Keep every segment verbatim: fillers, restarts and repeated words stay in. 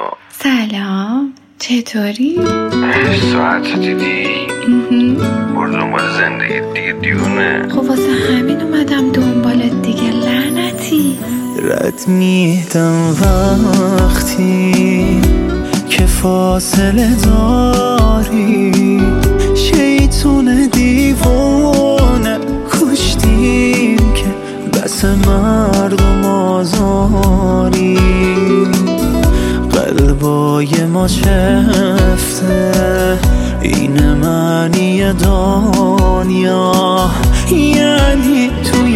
سلام، چطوری؟ ساعت دیدی؟ برو دنبال زندگی دیگه دیونه. خب واسه همین اومدم دنبالت دیگه، لعنتی. رد میدم وقتی که فاصله داری، شیطون دیوانه کشتیم که بس مردم آزاری. قلبای ما چفته، این معنی دنیا، یعنی توی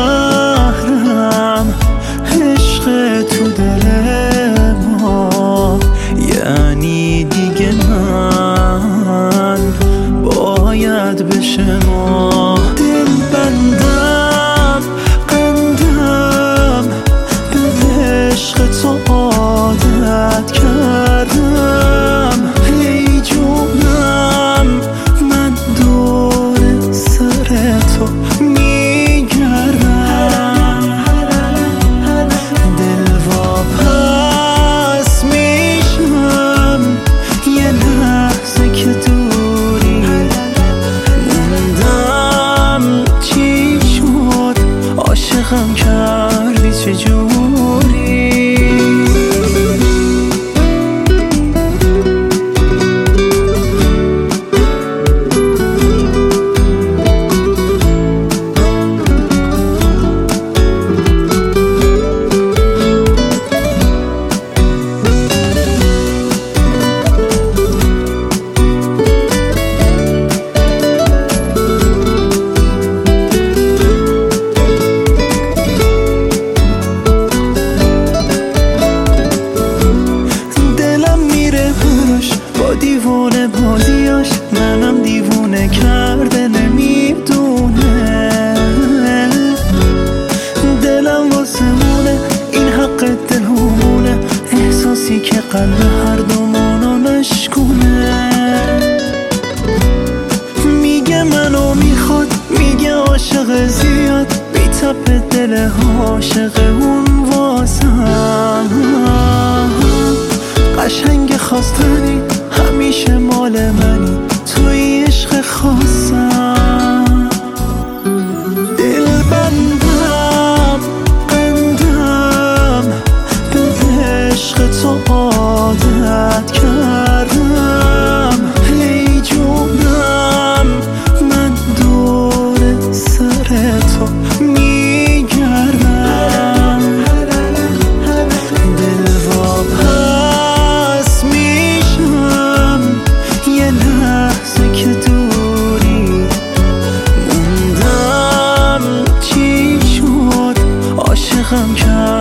قهرم عشق تو دل ما، یعنی دیگه من باید بشه ما. دل بندم قندم به عشق تو عادت کردم، ای جونم من دور سر تو میگردم. دل واپس میشم یه لحظه که دوری موندم. چی شد عاشقم کردی چجوری؟ با دیوونه بازیاش منم دیوونه کرده نمیدونه. دلم واسه مونه این حق دل همونه، احساسی که قلب هر دومانو مشکونه. میگه منو میخواد، میگه عاشق زیاد، بی‌تپ دل عاشق اون واسم. قشنگ خواستنی همیشه مال منی، توی عشق خواستم. دل بندم قندم به عشق تو عادت کردم، ای جونم من دور سر تو میگردم. دل واپس میشم یه لحظه که دوری موندم. چی شد عاشقم کرد